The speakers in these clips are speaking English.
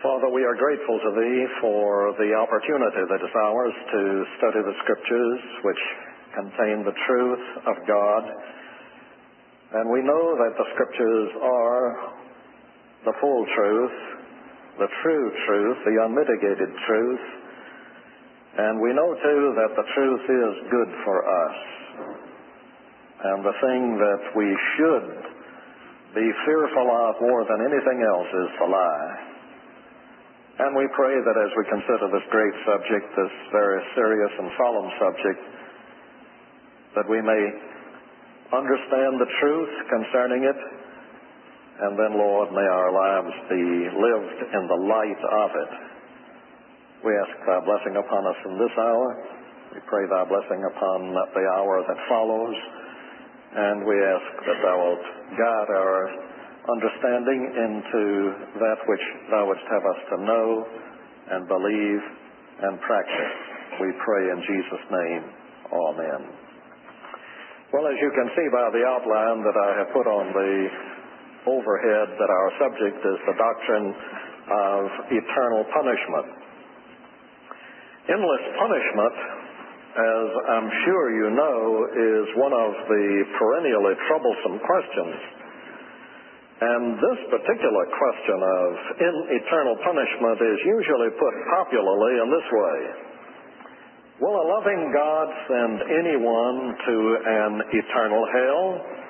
Father, we are grateful to Thee for the opportunity that is ours to study the Scriptures, which contain the truth of God. And we know that the Scriptures are the full truth, the true truth, the unmitigated truth. And we know, too, that the truth is good for us. And the thing that we should be fearful of more than anything else is the lie. And we pray that as we consider this great subject, this very serious and solemn subject, that we may understand the truth concerning it, and then, Lord, may our lives be lived in the light of it. We ask Thy blessing upon us in this hour. We pray Thy blessing upon the hour that follows, and we ask that Thou wilt guide our understanding into that which Thou wouldst have us to know and believe and practice. We pray in Jesus' name. Amen. Well, as you can see by the outline that I have put on the overhead, that our subject is the doctrine of eternal punishment. Endless punishment, as I'm sure you know, is one of the perennially troublesome questions. And this particular question of eternal punishment is usually put popularly in this way. Will a loving God send anyone to an eternal hell?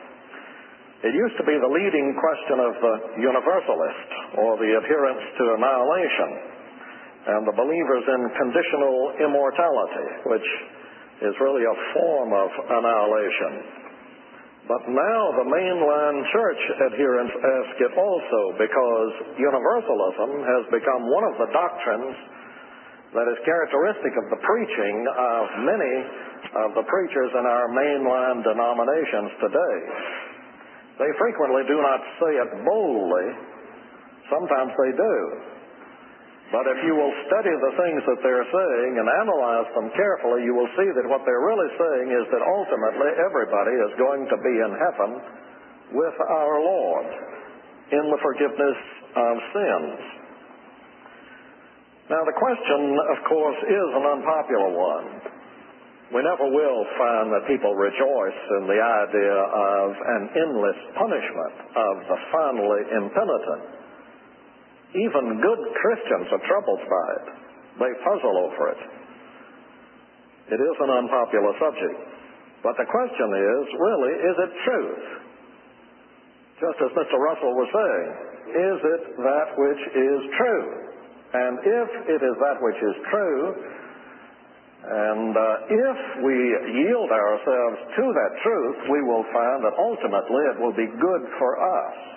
It used to be the leading question of the universalist, or the adherents to annihilation, and the believers in conditional immortality, which is really a form of annihilation. But now the mainline church adherents ask it also, because universalism has become one of the doctrines that is characteristic of the preaching of many of the preachers in our mainline denominations today. They frequently do not say it boldly. Sometimes they do. But if you will study the things that they're saying and analyze them carefully, you will see that what they're really saying is that ultimately everybody is going to be in heaven with our Lord in the forgiveness of sins. Now, the question, of course, is an unpopular one. We never will find that people rejoice in the idea of an endless punishment of the finally impenitent. Even good Christians are troubled by it. They puzzle over it. It is an unpopular subject. But the question is, really, is it truth? Just as Mr. Russell was saying, is it that which is true? And if it is that which is true, and if we yield ourselves to that truth, we will find that ultimately it will be good for us.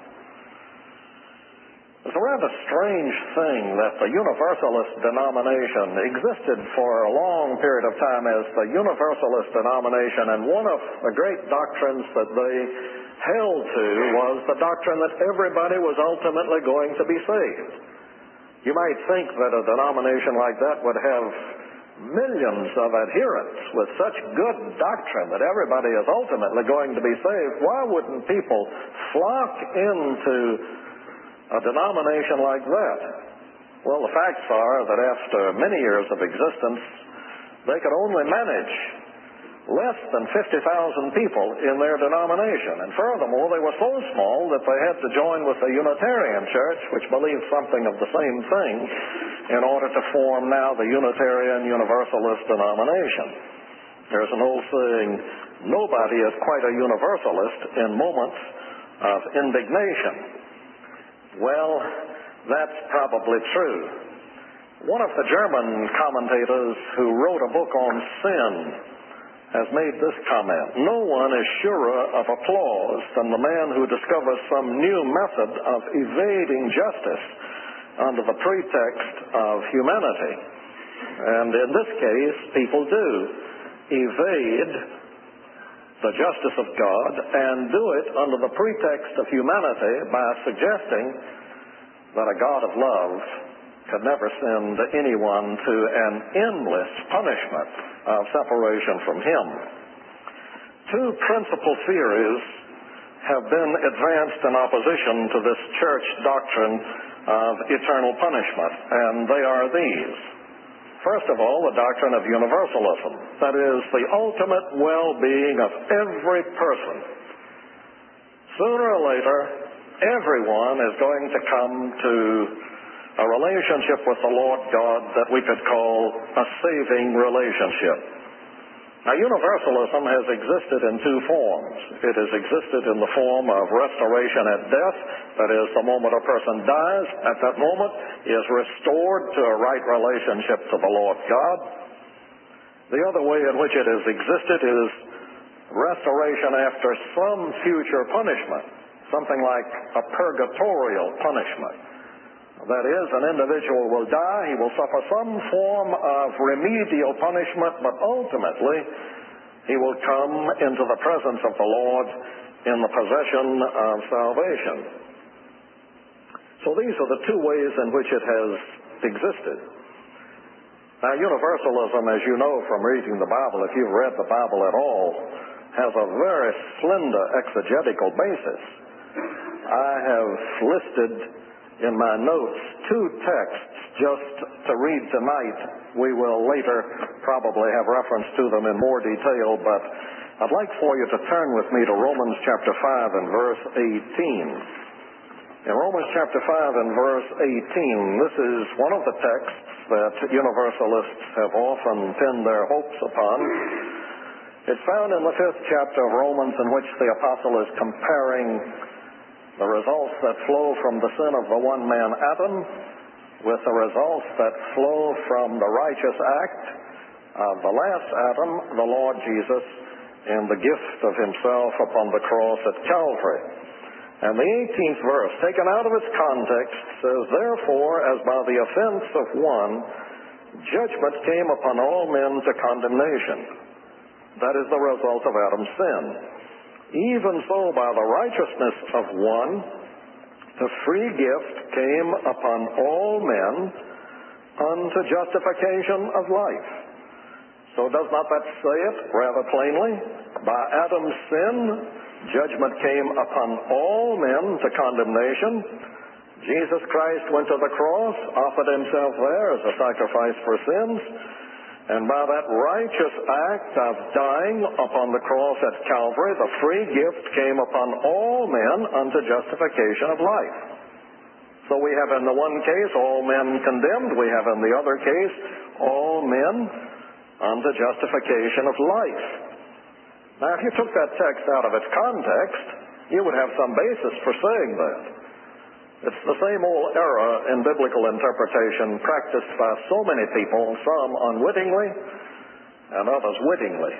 It's a rather strange thing that the Universalist denomination existed for a long period of time as the Universalist denomination, and one of the great doctrines that they held to was the doctrine that everybody was ultimately going to be saved. You might think that a denomination like that would have millions of adherents with such good doctrine that everybody is ultimately going to be saved. Why wouldn't people flock into a denomination like that? Well, the facts are that after many years of existence, they could only manage less than 50,000 people in their denomination. And furthermore, they were so small that they had to join with the Unitarian Church, which believed something of the same thing, in order to form now the Unitarian Universalist denomination. There's an old saying, nobody is quite a universalist in moments of indignation. Well, that's probably true. One of the German commentators who wrote a book on sin has made this comment: no one is surer of applause than the man who discovers some new method of evading justice under the pretext of humanity. And in this case, people do evade the justice of God and do it under the pretext of humanity by suggesting that a God of love could never send anyone to an endless punishment of separation from Him. Two principal theories have been advanced in opposition to this church doctrine of eternal punishment, and they are these. First of all, the doctrine of universalism. That is, the ultimate well-being of every person. Sooner or later, everyone is going to come to a relationship with the Lord God that we could call a saving relationship. Now, universalism has existed in two forms. It has existed in the form of restoration at death. That is, the moment a person dies, at that moment he is restored to a right relationship to the Lord God. The other way in which it has existed is restoration after some future punishment, something like a purgatorial punishment. That is, an individual will die, he will suffer some form of remedial punishment, but ultimately he will come into the presence of the Lord in the possession of salvation. So these are the two ways in which it has existed. Now, universalism, as you know from reading the Bible, if you've read the Bible at all, has a very slender exegetical basis. I have listed in my notes two texts just to read tonight. We will later probably have reference to them in more detail, but I'd like for you to turn with me to Romans chapter 5 and verse 18. In Romans chapter 5 and verse 18, this is one of the texts that universalists have often pinned their hopes upon. It's found in the 5th chapter of Romans, in which the apostle is comparing the results that flow from the sin of the one man Adam with the results that flow from the righteous act of the last Adam, the Lord Jesus, in the gift of himself upon the cross at Calvary. And the 18th verse, taken out of its context, says, "Therefore, as by the offense of one, judgment came upon all men to condemnation." That is the result of Adam's sin. "Even so, by the righteousness of one, the free gift came upon all men unto justification of life." So does not that say it rather plainly? By Adam's sin, judgment came upon all men to condemnation. Jesus Christ went to the cross, offered himself there as a sacrifice for sins, and by that righteous act of dying upon the cross at Calvary, the free gift came upon all men unto justification of life. So we have in the one case all men condemned. We have in the other case all men unto justification of life. Now, if you took that text out of its context, you would have some basis for saying that. It's the same old error in biblical interpretation practiced by so many people, some unwittingly and others wittingly.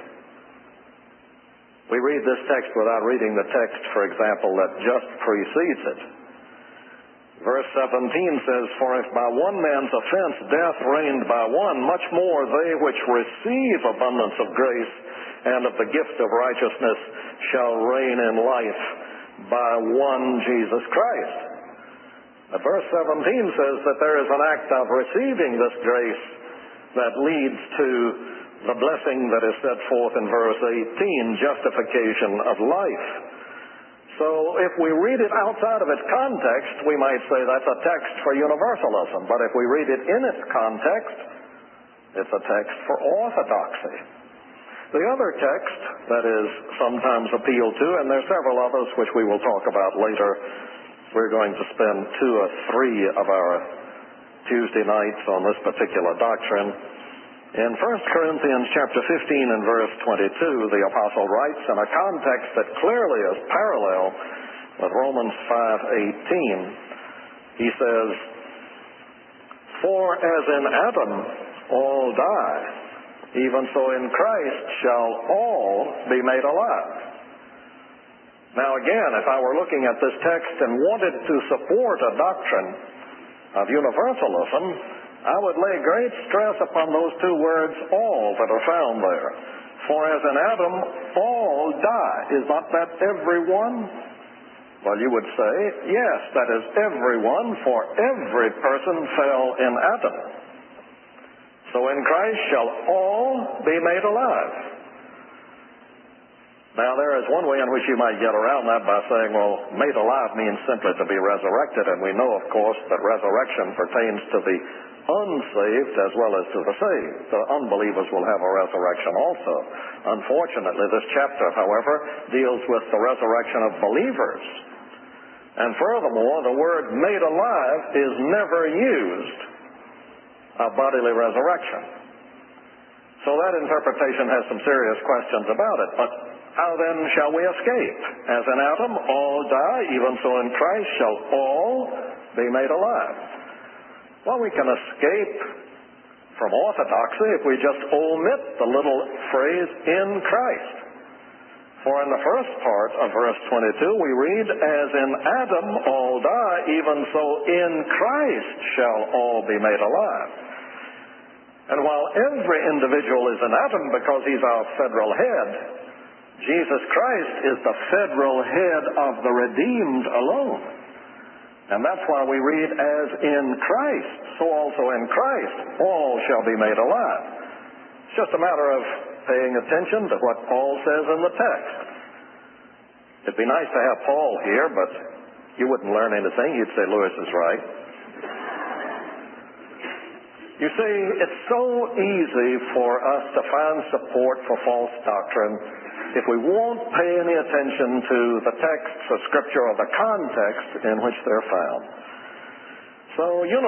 We read this text without reading the text, for example, that just precedes it. Verse 17 says, "For if by one man's offense death reigned by one, much more they which receive abundance of grace and of the gift of righteousness shall reign in life by one Jesus Christ." Verse 17 says that there is an act of receiving this grace that leads to the blessing that is set forth in verse 18, justification of life. So if we read it outside of its context, we might say that's a text for universalism. But if we read it in its context, it's a text for orthodoxy. The other text that is sometimes appealed to, and there are several others which we will talk about later. We're going to spend 2 or 3 of our Tuesday nights on this particular doctrine. In 1 Corinthians chapter 15 and verse 22, the apostle writes in a context that clearly is parallel with Romans 5:18. He says, "For as in Adam all die, even so in Christ shall all be made alive." Now again, if I were looking at this text and wanted to support a doctrine of universalism, I would lay great stress upon those 2 words, all, that are found there. For as in Adam, all die. Is not that everyone? Well, you would say, yes, that is everyone, for every person fell in Adam. So in Christ shall all be made alive. Now, there is one way in which you might get around that by saying, well, made alive means simply to be resurrected, and we know, of course, that resurrection pertains to the unsaved as well as to the saved. The unbelievers will have a resurrection also. Unfortunately, this chapter, however, deals with the resurrection of believers. And furthermore, the word made alive is never used of bodily resurrection. So that interpretation has some serious questions about it. But how then shall we escape? As in Adam all die, even so in Christ shall all be made alive. Well, we can escape from orthodoxy if we just omit the little phrase, in Christ. For in the first part of verse 22, we read, as in Adam all die, even so in Christ shall all be made alive. And while every individual is an Adam because he's our federal head, Jesus Christ is the federal head of the redeemed alone. And that's why we read, as in Christ, so also in Christ all shall be made alive. It's just a matter of paying attention to what Paul says in the text. It'd be nice to have Paul here, but you wouldn't learn anything. You'd say Lewis is right. You see, it's so easy for us to find support for false doctrine if we won't pay any attention to the texts of Scripture or the context in which they're found. So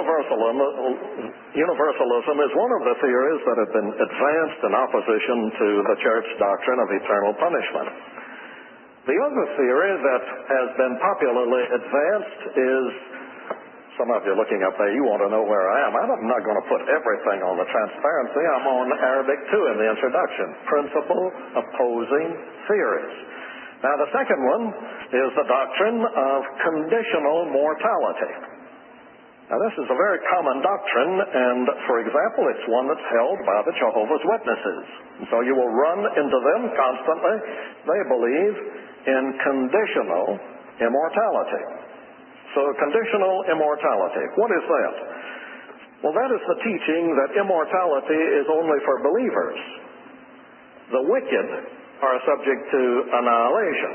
universalism is one of the theories that have been advanced in opposition to the church doctrine of eternal punishment. The other theory that has been popularly advanced is, some of you looking up there, you want to know where I am. I'm not going to put everything on the transparency. I'm on Arabic 2 in the introduction. Principle opposing theories. Now, the second one is the doctrine of conditional mortality. Now, this is a very common doctrine, and, for example, it's one that's held by the Jehovah's Witnesses. And so you will run into them constantly. They believe in conditional immortality. So conditional immortality, what is that? Well, that is the teaching that immortality is only for believers. The wicked are subject to annihilation.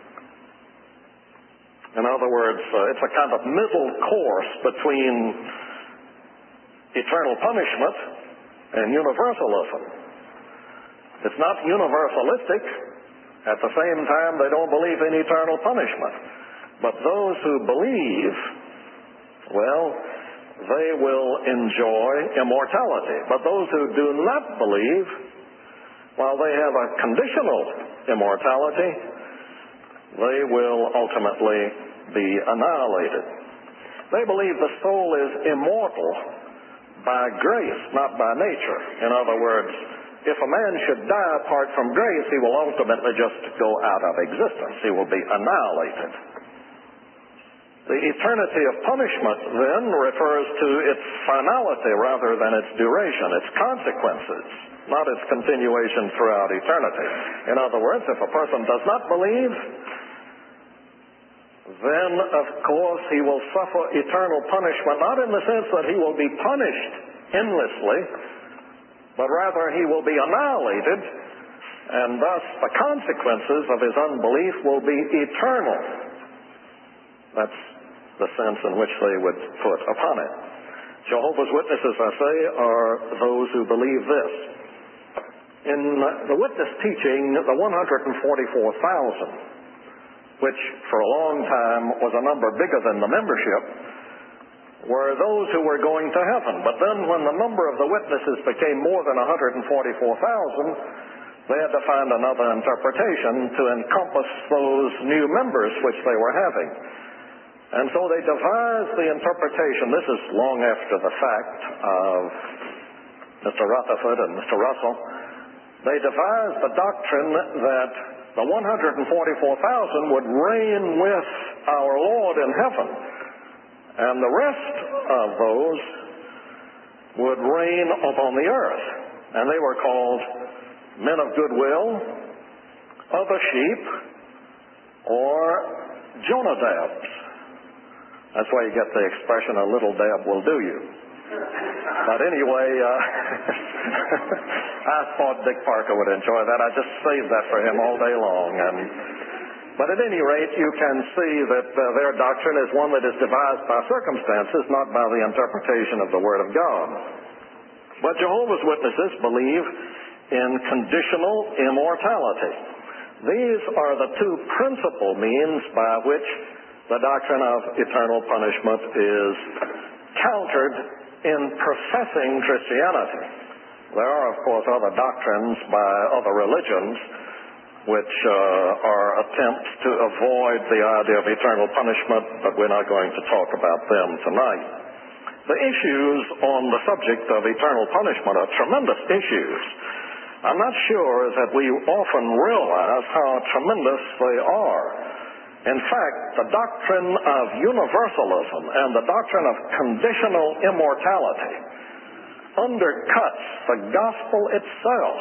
In other words, it's a kind of middle course between eternal punishment and universalism. It's not universalistic. At the same time, they don't believe in eternal punishment. But those who believe, well, they will enjoy immortality. But those who do not believe, while they have a conditional immortality, they will ultimately be annihilated. They believe the soul is immortal by grace, not by nature. In other words, if a man should die apart from grace, he will ultimately just go out of existence. He will be annihilated. The eternity of punishment, then, refers to its finality rather than its duration, its consequences, not its continuation throughout eternity. In other words, if a person does not believe, then, of course, he will suffer eternal punishment, not in the sense that he will be punished endlessly, but rather he will be annihilated, and thus the consequences of his unbelief will be eternal. That's the sense in which they would put upon it. Jehovah's Witnesses, I say, are those who believe this. In the witness teaching, the 144,000, which for a long time was a number bigger than the membership, were those who were going to heaven. But then when the number of the witnesses became more than 144,000, they had to find another interpretation to encompass those new members which they were having. And so they devised the interpretation, this is long after the fact of Mr. Rutherford and Mr. Russell, they devised the doctrine that the 144,000 would reign with our Lord in heaven, and the rest of those would reign upon the earth. And they were called men of goodwill, other sheep, or Jonadabs. That's why you get the expression, a little dab will do you. But anyway, I thought Dick Parker would enjoy that. I just saved that for him all day long. But at any rate, you can see that their doctrine is one that is devised by circumstances, not by the interpretation of the Word of God. But Jehovah's Witnesses believe in conditional immortality. These are the two principal means by which the doctrine of eternal punishment is countered in professing Christianity. There are, of course, other doctrines by other religions which are attempts to avoid the idea of eternal punishment, but we're not going to talk about them tonight. The issues on the subject of eternal punishment are tremendous issues. I'm not sure that we often realize how tremendous they are. In fact, the doctrine of universalism and the doctrine of conditional immortality undercuts the gospel itself.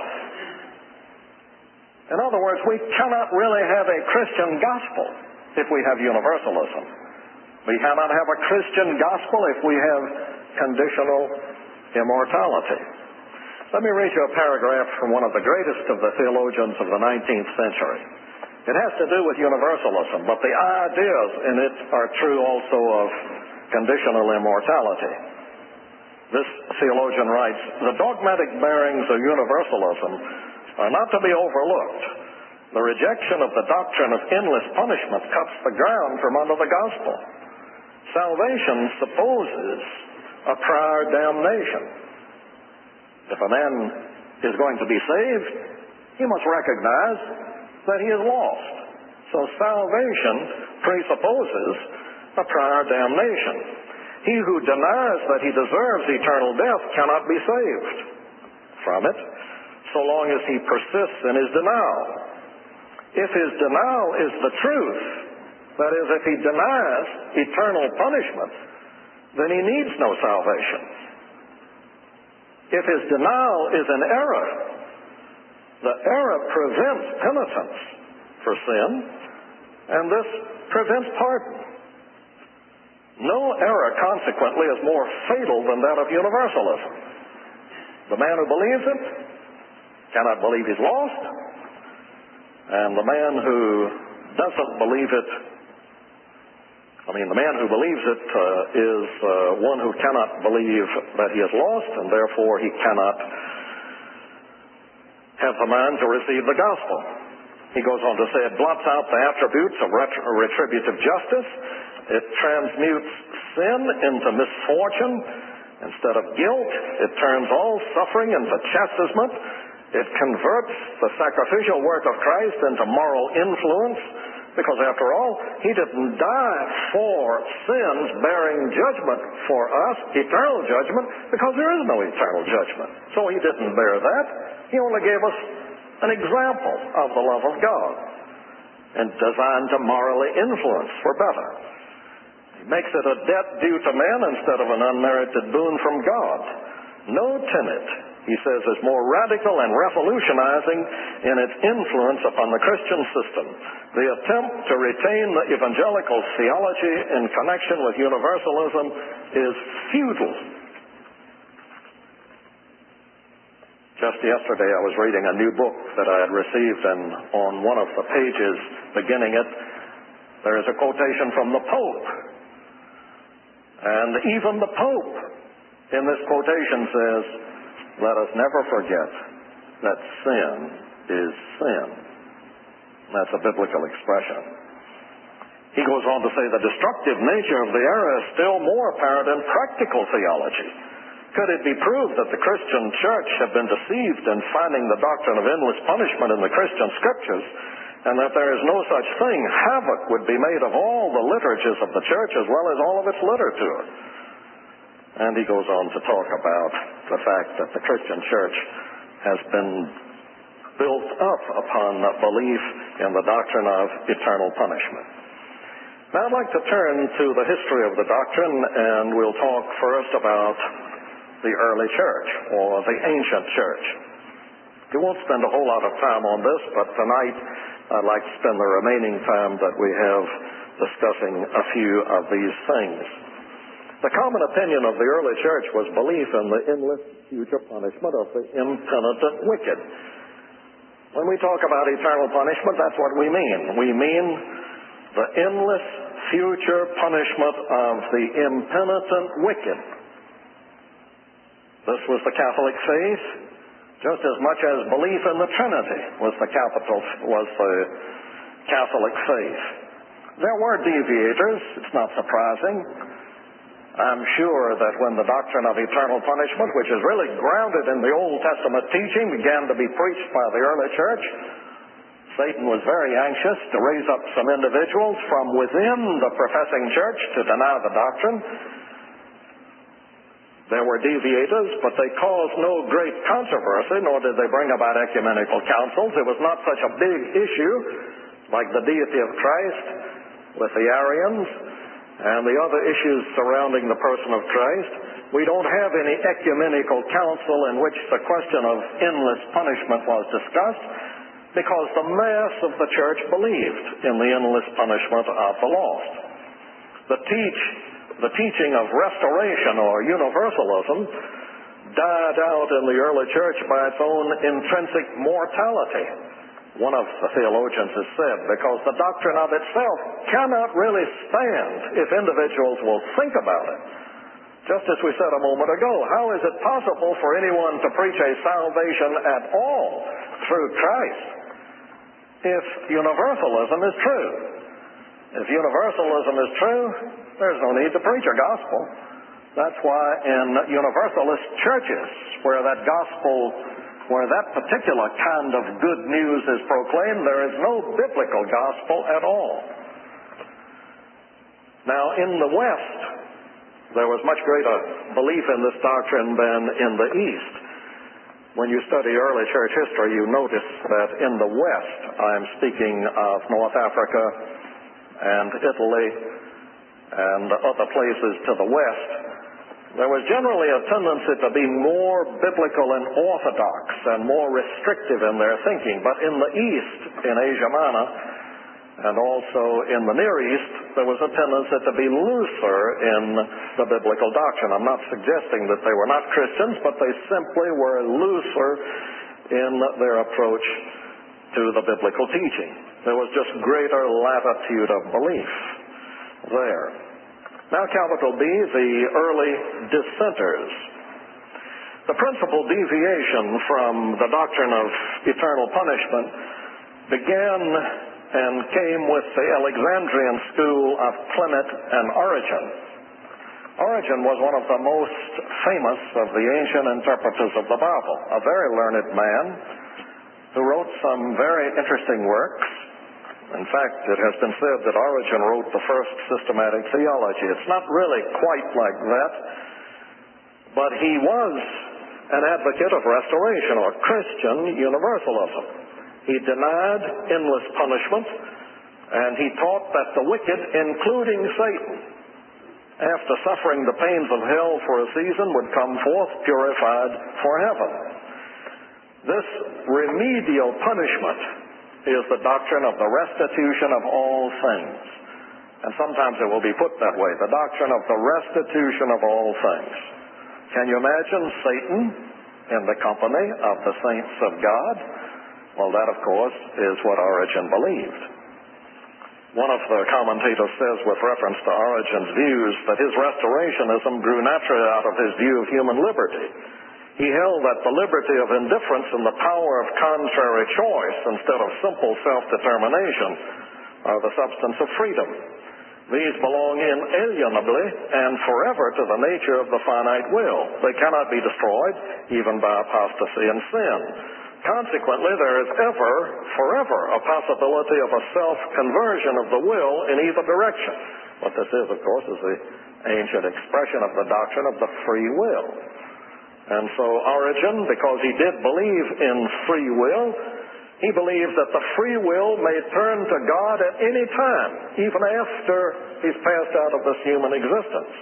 In other words, we cannot really have a Christian gospel if we have universalism. We cannot have a Christian gospel if we have conditional immortality. Let me read you a paragraph from one of the greatest of the theologians of the 19th century. It has to do with universalism, but the ideas in it are true also of conditional immortality. This theologian writes, "The dogmatic bearings of universalism are not to be overlooked. The rejection of the doctrine of endless punishment cuts the ground from under the gospel. Salvation supposes a prior damnation. If a man is going to be saved, he must recognize that he is lost. So salvation presupposes a prior damnation. He who denies that he deserves eternal death cannot be saved from it, so long as he persists in his denial. If his denial is the truth, that is, if he denies eternal punishment, then he needs no salvation. If his denial is an error, the error prevents penitence for sin, and this prevents pardon. No error, consequently, is more fatal than that of universalism. The man who believes it cannot believe he's lost, and the man who doesn't believe it, the man who believes it is one who cannot believe that he is lost, and therefore he cannot have the mind to receive the gospel. He goes on to say, it blots out the attributes of retributive justice. It transmutes sin into misfortune. Instead of guilt, it turns all suffering into chastisement. It converts the sacrificial work of Christ into moral influence, because after all, he didn't die for sins bearing judgment for us, eternal judgment, because there is no eternal judgment. So he didn't bear that. He only gave us an example of the love of God and designed to morally influence for better. He makes it a debt due to man instead of an unmerited boon from God. No tenet, he says, is more radical and revolutionizing in its influence upon the Christian system. The attempt to retain the evangelical theology in connection with universalism is futile. Just yesterday I was reading a new book that I had received, and on one of the pages beginning it, there is a quotation from the Pope. And even the Pope in this quotation says, "Let us never forget that sin is sin." That's a biblical expression. He goes on to say the destructive nature of the error is still more apparent in practical theology. Could it be proved that the Christian church had been deceived in finding the doctrine of endless punishment in the Christian scriptures, and that there is no such thing, havoc would be made of all the literatures of the church as well as all of its literature. And he goes on to talk about the fact that the Christian church has been built up upon the belief in the doctrine of eternal punishment. Now I'd like to turn to the history of the doctrine, and we'll talk first about the early church, or the ancient church. We won't spend a whole lot of time on this, but tonight I'd like to spend the remaining time that we have discussing a few of these things. The common opinion of the early church was belief in the endless future punishment of the impenitent wicked. When we talk about eternal punishment, that's what we mean. We mean the endless future punishment of the impenitent wicked. This was the Catholic faith, just as much as belief in the Trinity was the Catholic faith. There were deviators. It's not surprising. I'm sure that when the doctrine of eternal punishment, which is really grounded in the Old Testament teaching, began to be preached by the early church, Satan was very anxious to raise up some individuals from within the professing church to deny the doctrine. There were deviators, but they caused no great controversy, nor did they bring about ecumenical councils. It was not such a big issue like the deity of Christ with the Arians and the other issues surrounding the person of Christ. We don't have any ecumenical council in which the question of endless punishment was discussed, because the mass of the church believed in the endless punishment of the lost. The teaching of restoration or universalism died out in the early church by its own intrinsic mortality. One of the theologians has said, because the doctrine of itself cannot really stand if individuals will think about it. Just as we said a moment ago, how is it possible for anyone to preach a salvation at all through Christ if universalism is true? If universalism is true, there's no need to preach a gospel. That's why in universalist churches where that particular kind of good news is proclaimed, there is no biblical gospel at all. Now, in the West, there was much greater belief in this doctrine than in the East. When you study early church history, you notice that in the West, I'm speaking of North Africa and Italy and other places to the West, there was generally a tendency to be more biblical and orthodox and more restrictive in their thinking. But in the East, in Asia Minor, and also in the Near East, there was a tendency to be looser in the biblical doctrine. I'm not suggesting that they were not Christians, but they simply were looser in their approach to the biblical teaching. There was just greater latitude of belief there. Now, capital B, the early dissenters. The principal deviation from the doctrine of eternal punishment began and came with the Alexandrian school of Clement and Origen. Origen was one of the most famous of the ancient interpreters of the Bible, a very learned man who wrote some very interesting works. In fact, it has been said that Origen wrote the first systematic theology. It's not really quite like that, but he was an advocate of restoration or Christian universalism. He denied endless punishment, and he taught that the wicked, including Satan, after suffering the pains of hell for a season, would come forth purified for heaven. This remedial punishment is the doctrine of the restitution of all things. And sometimes it will be put that way, the doctrine of the restitution of all things. Can you imagine Satan in the company of the saints of God? Well, that, of course, is what Origen believed. One of the commentators says, with reference to Origen's views, that his restorationism grew naturally out of his view of human liberty. He held that the liberty of indifference and the power of contrary choice instead of simple self-determination are the substance of freedom. These belong inalienably and forever to the nature of the finite will. They cannot be destroyed, even by apostasy and sin. Consequently, there is forever a possibility of a self-conversion of the will in either direction. What this is, of course, is the ancient expression of the doctrine of the free will. And so Origen, because he did believe in free will, he believed that the free will may turn to God at any time, even after he's passed out of this human existence.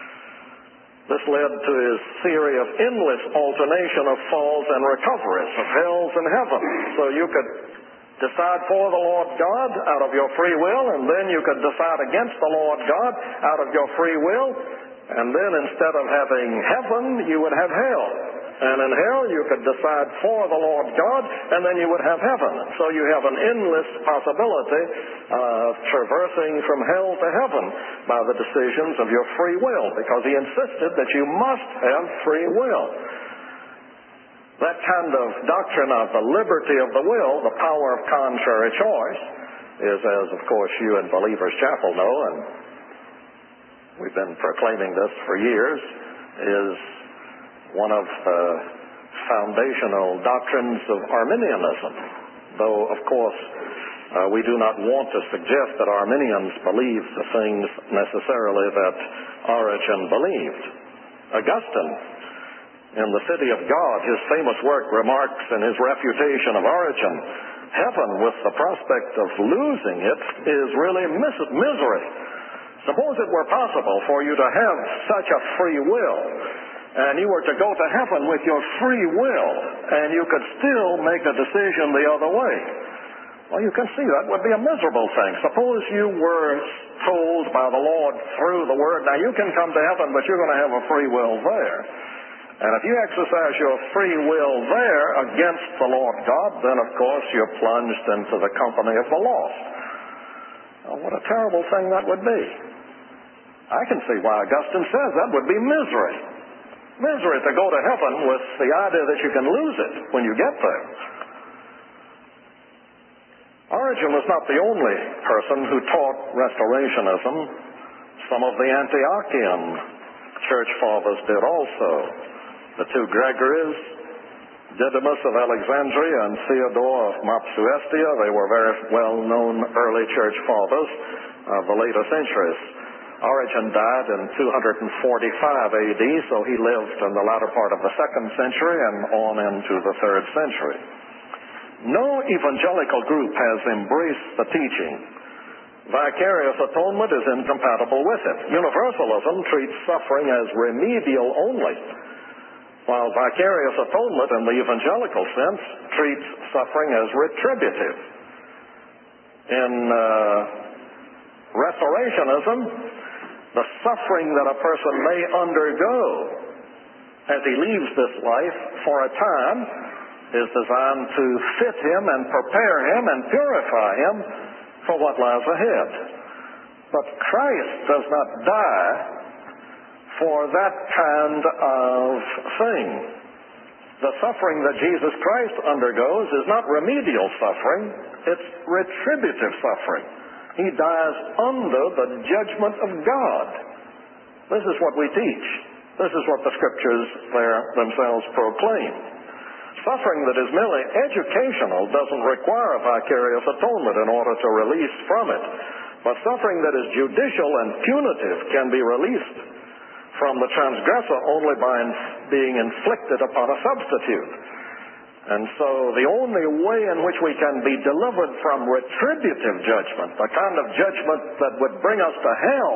This led to his theory of endless alternation of falls and recoveries, of hells and heavens. So you could decide for the Lord God out of your free will, and then you could decide against the Lord God out of your free will, And then instead of having heaven, you would have hell. And in hell, you could decide for the Lord God, and then you would have heaven. So you have an endless possibility of traversing from hell to heaven by the decisions of your free will, because he insisted that you must have free will. That kind of doctrine of the liberty of the will, the power of contrary choice, is, as of course you in Believers Chapel know, and we've been proclaiming this for years, is one of the foundational doctrines of Arminianism. Though, of course, we do not want to suggest that Arminians believe the things necessarily that Origen believed. Augustine, in The City of God, his famous work, remarks in his refutation of Origen, heaven with the prospect of losing it is really misery. Suppose it were possible for you to have such a free will, and you were to go to heaven with your free will, and you could still make a decision the other way. Well, you can see that would be a miserable thing. Suppose you were told by the Lord through the Word, now you can come to heaven, but you're going to have a free will there. And if you exercise your free will there against the Lord God, then of course you're plunged into the company of the lost. Well, what a terrible thing that would be. I can see why Augustine says that would be misery. Misery to go to heaven with the idea that you can lose it when you get there. Origen was not the only person who taught restorationism. Some of the Antiochian church fathers did also. The two Gregories, Didymus of Alexandria and Theodore of Mopsuestia, they were very well-known early church fathers of the later centuries. Origen died in 245 AD, so he lived in the latter part of the 2nd century and on into the 3rd century. No evangelical group has embraced the teaching. Vicarious atonement is incompatible with it. Universalism treats suffering as remedial only, while vicarious atonement in the evangelical sense treats suffering as retributive. In restorationism, the suffering that a person may undergo as he leaves this life for a time is designed to fit him and prepare him and purify him for what lies ahead. But Christ does not die for that kind of thing. The suffering that Jesus Christ undergoes is not remedial suffering, it's retributive suffering. He dies under the judgment of God. This is what we teach. This is what the Scriptures themselves proclaim. Suffering that is merely educational doesn't require vicarious atonement in order to release from it. But suffering that is judicial and punitive can be released from the transgressor only by being inflicted upon a substitute. And so the only way in which we can be delivered from retributive judgment, the kind of judgment that would bring us to hell,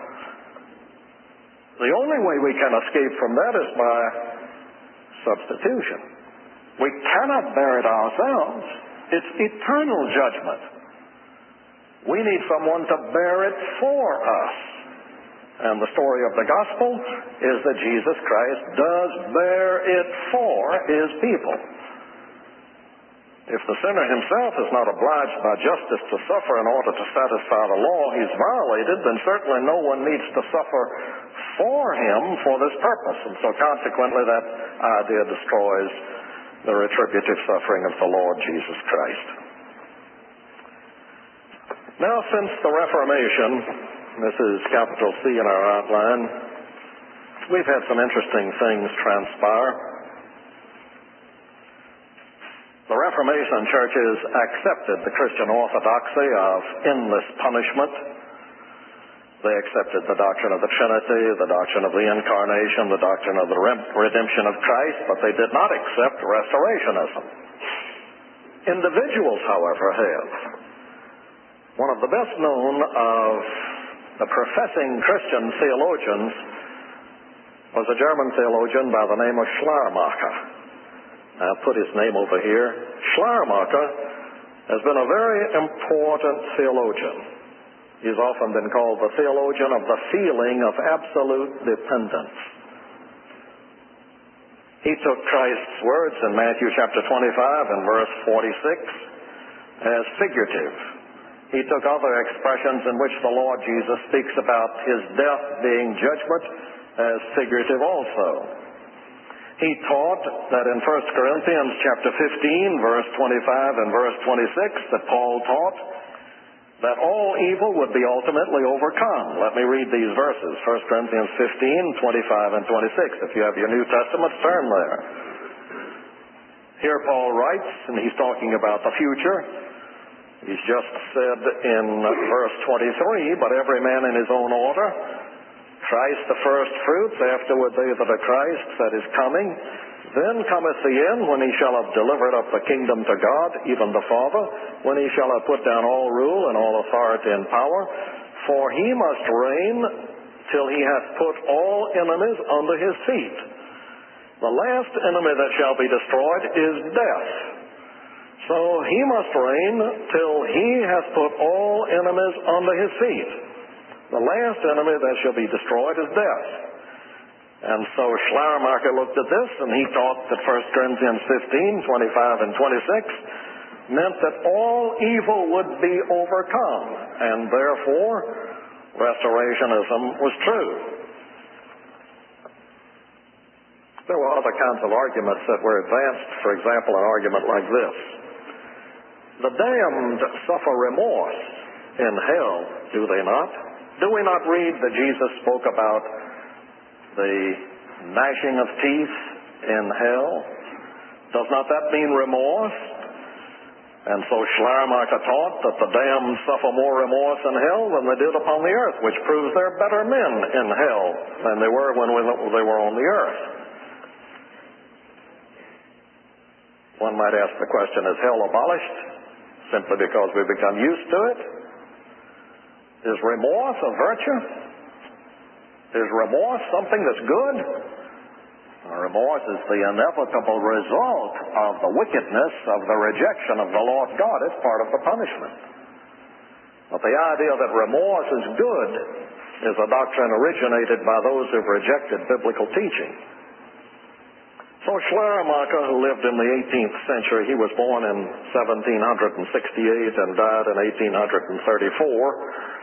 the only way we can escape from that is by substitution. We cannot bear it ourselves. It's eternal judgment. We need someone to bear it for us. And the story of the gospel is that Jesus Christ does bear it for his people. If the sinner himself is not obliged by justice to suffer in order to satisfy the law he's violated, then certainly no one needs to suffer for him for this purpose. And so consequently that idea destroys the retributive suffering of the Lord Jesus Christ. Now, since the Reformation, this is capital C in our outline, we've had some interesting things transpire. The Reformation churches accepted the Christian orthodoxy of endless punishment. They accepted the doctrine of the Trinity, the doctrine of the Incarnation, the doctrine of the redemption of Christ, but they did not accept restorationism. Individuals, however, have. One of the best known of the professing Christian theologians was a German theologian by the name of Schleiermacher. I'll put his name over here. Schleiermacher has been a very important theologian. He's often been called the theologian of the feeling of absolute dependence. He took Christ's words in Matthew chapter 25 and verse 46 as figurative. He took other expressions in which the Lord Jesus speaks about his death being judgment as figurative also. He taught that in 1 Corinthians chapter 15, verse 25 and verse 26, that Paul taught that all evil would be ultimately overcome. Let me read these verses, 1 Corinthians 15, 25 and 26. If you have your New Testament, turn there. Here Paul writes, and he's talking about the future. He's just said in verse 23, but every man in his own order, Christ the first fruits, afterward they that are Christ, that is coming. Then cometh the end, when he shall have delivered up the kingdom to God, even the Father, when he shall have put down all rule and all authority and power. For he must reign till he hath put all enemies under his feet. The last enemy that shall be destroyed is death. So he must reign till he hath put all enemies under his feet. The last enemy that shall be destroyed is death. And so Schleiermacher looked at this, and he taught that 1 Corinthians 15, 25 and 26 meant that all evil would be overcome, and therefore restorationism was true. There were other kinds of arguments that were advanced. For example, an argument like this: the damned suffer remorse in hell, do they not? Do we not read that Jesus spoke about the gnashing of teeth in hell? Does not that mean remorse? And so Schleiermacher taught that the damned suffer more remorse in hell than they did upon the earth, which proves they're better men in hell than they were when they were on the earth. One might ask the question, is hell abolished simply because we become used to it? Is remorse a virtue? Is remorse something that's good? Remorse is the inevitable result of the wickedness of the rejection of the Lord God. It's part of the punishment. But the idea that remorse is good is a doctrine originated by those who've rejected biblical teaching. So Schleiermacher, who lived in the 18th century, he was born in 1768 and died in 1834,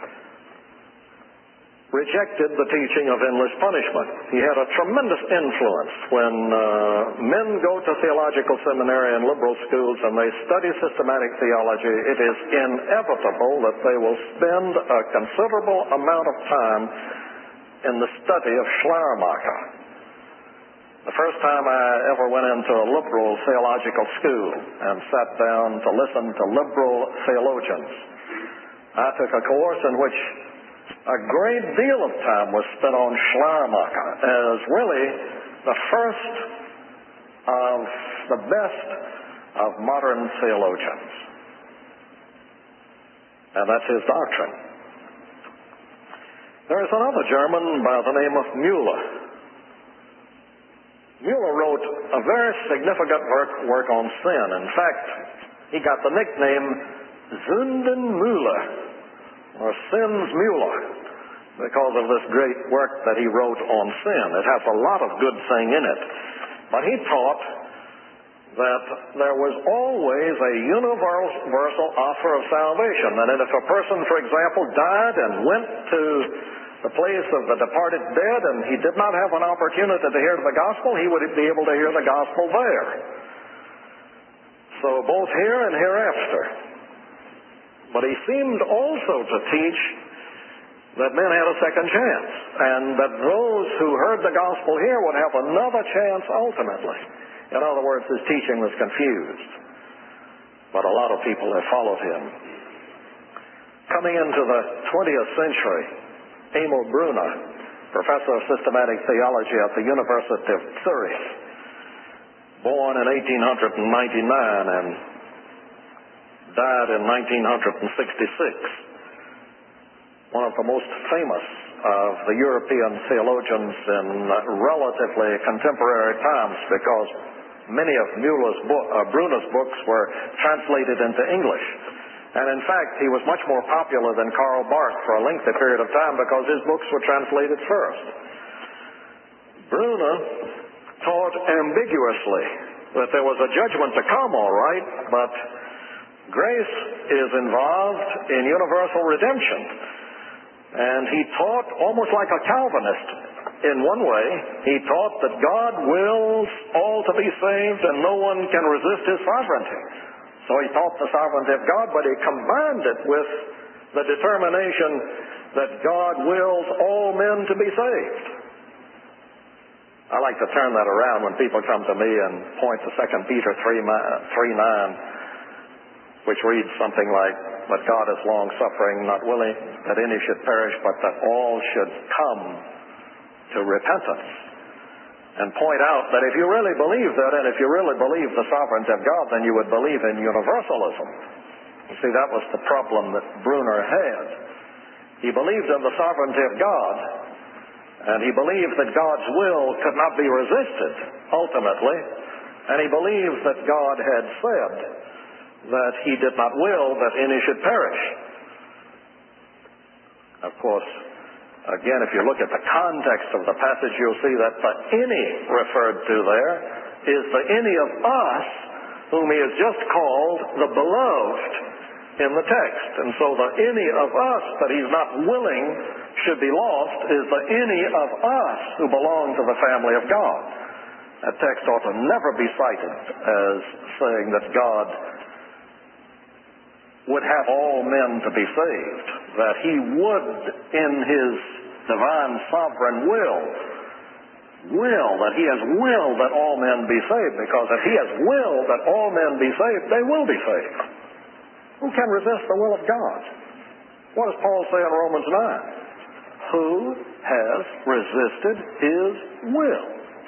rejected the teaching of endless punishment. He had a tremendous influence. When men go to theological seminary and liberal schools and they study systematic theology, it is inevitable that they will spend a considerable amount of time in the study of Schleiermacher. The first time I ever went into a liberal theological school and sat down to listen to liberal theologians, I took a course in which a great deal of time was spent on Schleiermacher as really the first of the best of modern theologians. And that's his doctrine. There is another German by the name of Müller. Müller wrote a very significant work on sin. In fact, he got the nickname Sündenmüller, or Sin's Müller, because of this great work that he wrote on sin. It has a lot of good thing in it. But he taught that there was always a universal offer of salvation, and that if a person, for example, died and went to the place of the departed dead and he did not have an opportunity to hear the gospel, he would be able to hear the gospel there. So both here and hereafter. But he seemed also to teach that men had a second chance, and that those who heard the gospel here would have another chance ultimately. In other words, his teaching was confused. But a lot of people have followed him. Coming into the 20th century, Emil Brunner, professor of systematic theology at the University of Zurich, born in 1899 and died in 1966, one of the most famous of the European theologians in relatively contemporary times, because many of Brunner's books were translated into English. And in fact, he was much more popular than Karl Barth for a lengthy period of time because his books were translated first. Brunner taught ambiguously that there was a judgment to come, all right, but grace is involved in universal redemption. And he taught almost like a Calvinist in one way. He taught that God wills all to be saved and no one can resist his sovereignty. So he taught the sovereignty of God, but he combined it with the determination that God wills all men to be saved. I like to turn that around when people come to me and point to 2 Peter 3:9, which reads something like, "But God is long-suffering, not willing that any should perish, but that all should come to repentance." And point out that if you really believe that, and if you really believe the sovereignty of God, then you would believe in universalism. You see, that was the problem that Brunner had. He believed in the sovereignty of God, and he believed that God's will could not be resisted, ultimately, and he believed that God had said that he did not will that any should perish. Of course, again, if you look at the context of the passage, you'll see that the any referred to there is the any of us whom he has just called the beloved in the text. And so the any of us that he's not willing should be lost is the any of us who belong to the family of God. That text ought to never be cited as saying that God would have all men to be saved, that he would, in his divine sovereign will, that he has willed that all men be saved, because if he has willed that all men be saved, they will be saved. Who can resist the will of God? What does Paul say in Romans 9? Who has resisted his will?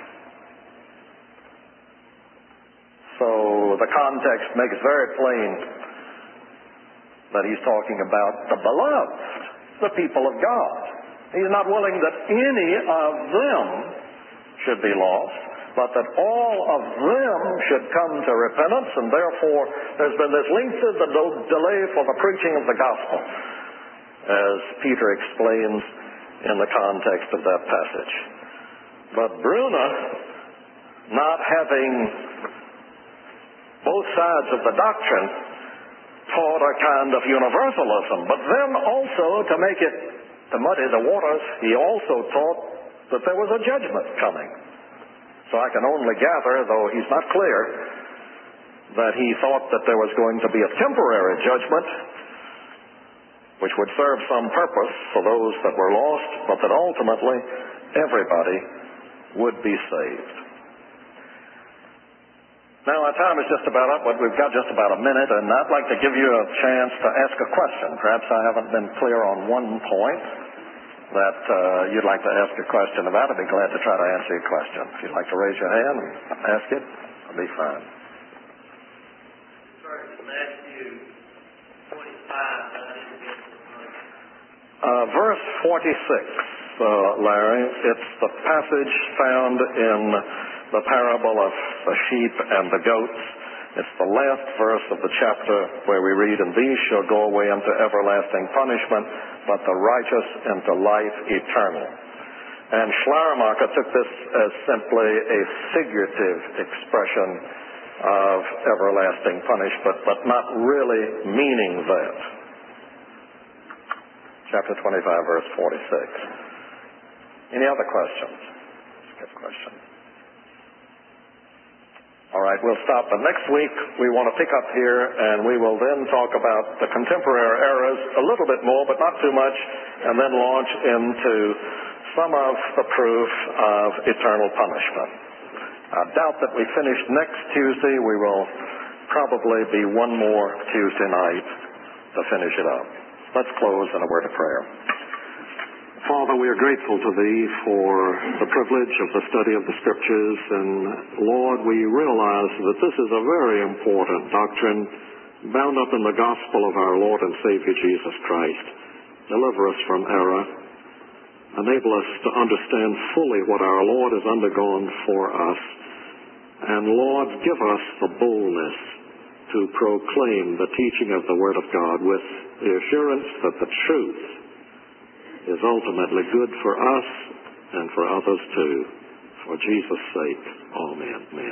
So the context makes very plain that he's talking about the beloved, the people of God. He's not willing that any of them should be lost, but that all of them should come to repentance, and therefore there's been this lengthy delay for the preaching of the gospel, as Peter explains in the context of that passage. But Brunner, not having both sides of the doctrine, taught a kind of universalism, but then also, to make it, to muddy the waters, he also taught that there was a judgment coming. So I can only gather, though he's not clear, that he thought that there was going to be a temporary judgment which would serve some purpose for those that were lost, but that ultimately everybody would be saved. Now, our time is just about up, but we've got just about a minute, and I'd like to give you a chance to ask a question. Perhaps I haven't been clear on one point that you'd like to ask a question about. I'd be glad to try to answer your question. If you'd like to raise your hand and ask it, I'll be fine. Matthew 25. Verse 46, Larry, it's the passage found in the parable of the sheep and the goats. It's the last verse of the chapter where we read, "And these shall go away into everlasting punishment, but the righteous into life eternal." And Schleiermacher took this as simply a figurative expression of everlasting punishment, but not really meaning that. Chapter 25, verse 46. Any other questions? That's a good question. All right, we'll stop. But next week, we want to pick up here, and we will then talk about the contemporary eras a little bit more, but not too much, and then launch into some of the proof of eternal punishment. I doubt that we finish next Tuesday. We will probably be one more Tuesday night to finish it up. Let's close in a word of prayer. Father, we are grateful to Thee for the privilege of the study of the Scriptures, and Lord, we realize that this is a very important doctrine bound up in the gospel of our Lord and Savior Jesus Christ. Deliver us from error. Enable us to understand fully what our Lord has undergone for us. And Lord, give us the boldness to proclaim the teaching of the Word of God with the assurance that the truth is ultimately good for us and for others too. For Jesus' sake, amen.